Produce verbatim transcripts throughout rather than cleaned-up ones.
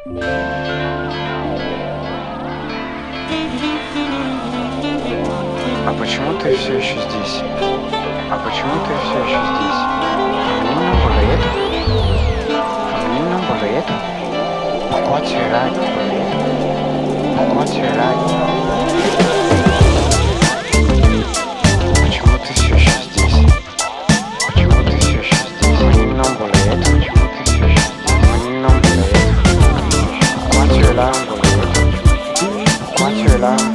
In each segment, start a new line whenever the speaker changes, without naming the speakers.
А почему ты все еще здесь? А почему ты все еще здесь? Фамилийным болеет? Фамилийным болеет? Pourquoi tu es là? Pourquoi tu es là? Почему ты все еще здесь? Почему ты все еще здесь? Фамилийным болеет? Почему ты все еще здесь? Фамилийным болеет? Pourquoi tu es là? Pourquoi tu es là?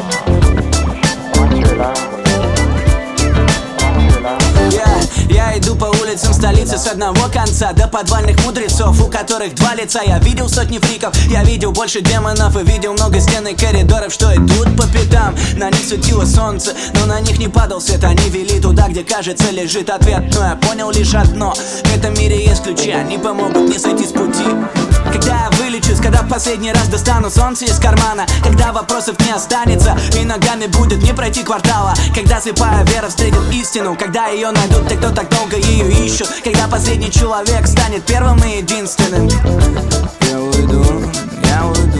Я иду по улицам столицы с одного конца до подвальных мудрецов, у которых два лица. Я видел сотни фриков, я видел больше демонов и видел много стен и коридоров, что идут по пятам. На них светило солнце, но на них не падал свет. Они вели туда, где, кажется, лежит ответ. Но я понял лишь одно: в этом мире есть ключи, они помогут мне сойти с пути. Когда я вылечусь, когда в последний раз достану солнце из кармана, когда вопросов не останется и ногами будет не пройти квартала, когда слепая вера встретит истину, когда ее найдут те, кто так долго ее ищут, когда последний человек станет первым и единственным. Я уйду, я уйду.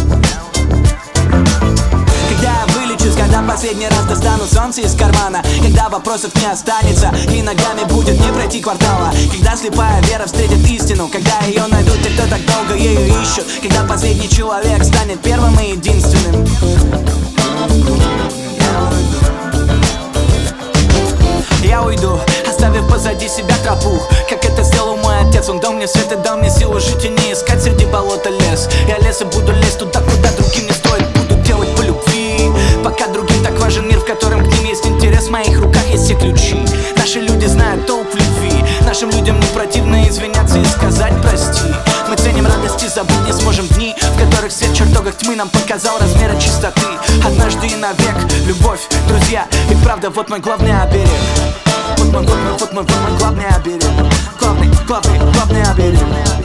Когда я вылечусь, когда последний раз достану солнце из кармана, когда вопросов не останется и ногами будет не пройти квартала, когда слепая вера встретит истину, когда ее найдут те, кто так долго ее ищут, когда последний человек станет первым и единственным. Я уйду, оставив позади себя тропу, как это сделал мой отец. Он дал мне свет и дал мне силу жить и не искать среди болота лес. Я лес и буду лезть туда, куда другим не стоит. Буду делать по любви, пока другим так важен мир, в котором к ним есть интерес. В моих руках есть все ключи. Наши люди знают толк в любви. Нашим людям не противно извиняться и сказать прости. Мы ценим радости, забыть не сможем дни, в которых свет в чертогах тьмы нам показал размеры чистоты. Однажды и навек, любовь, друзья и правда, вот мой главный оберег. Вот мой, вот мой, вот мой, вот мой главный оберег. Главный, главный, главный оберег.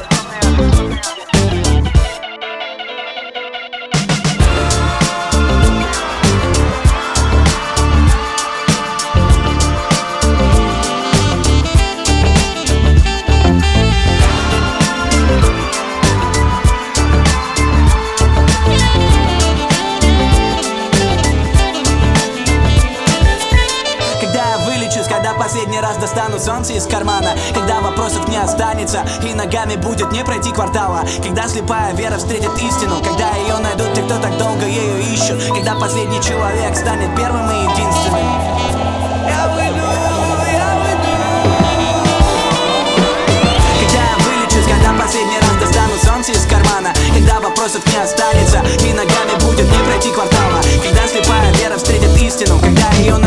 Когда последний раз достану солнце из кармана, когда вопросов не останется и ногами будет не пройти квартала, когда слепая вера встретит истину, когда ее найдут те, кто так долго ею ищут, когда последний человек станет первым и единственным. Я выйду, я выйду. Когда я вылечусь, когда последний раз достану солнце из кармана, когда вопросов не останется и ногами будет не пройти квартала, когда слепая вера встретит истину, когда ее найдут